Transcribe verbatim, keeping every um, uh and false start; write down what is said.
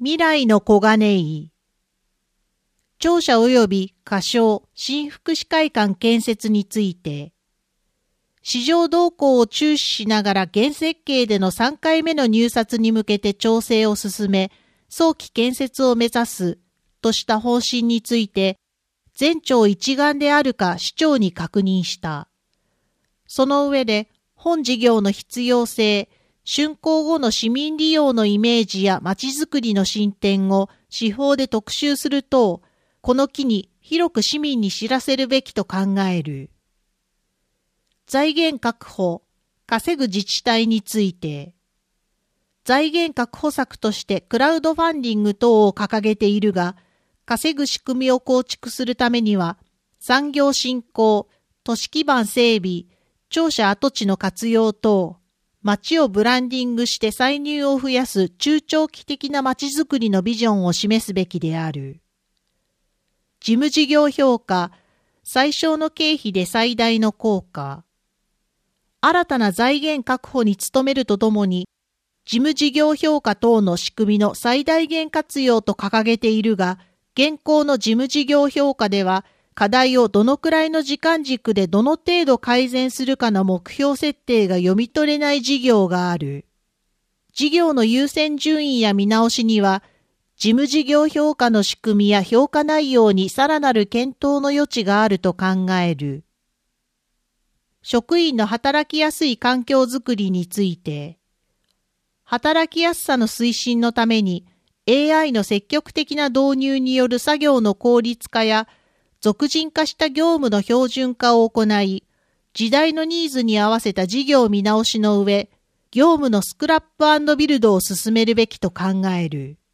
未来の小金井。庁舎及び仮称新福祉会館建設について、市場動向を注視しながら現設計でのさんかいめの入札に向けて調整を進め、早期建設を目指すとした方針について、全庁一丸であるか市長に確認した。その上で、本事業の必要性、竣工後の市民利用のイメージやまちづくりの進展を司法で特集すると、この機に広く市民に知らせるべきと考える。財源確保、稼ぐ自治体について、財源確保策としてクラウドファンディング等を掲げているが、稼ぐ仕組みを構築するためには、産業振興、都市基盤整備、庁舎跡地の活用等、町をブランディングして歳入を増やす中長期的な町づくりのビジョンを示すべきである。事務事業評価、最小の経費で最大の効果。新たな財源確保に努めるとともに、事務事業評価等の仕組みの最大限活用と掲げているが、現行の事務事業評価では、課題をどのくらいの時間軸でどの程度改善するかの目標設定が読み取れない事業がある。事業の優先順位や見直しには、事務事業評価の仕組みや評価内容にさらなる検討の余地があると考える。職員の働きやすい環境づくりについて、働きやすさの推進のために エーアイ の積極的な導入による作業の効率化や俗人化した業務の標準化を行い、時代のニーズに合わせた事業見直しの上、業務のスクラップ&ビルドを進めるべきと考える。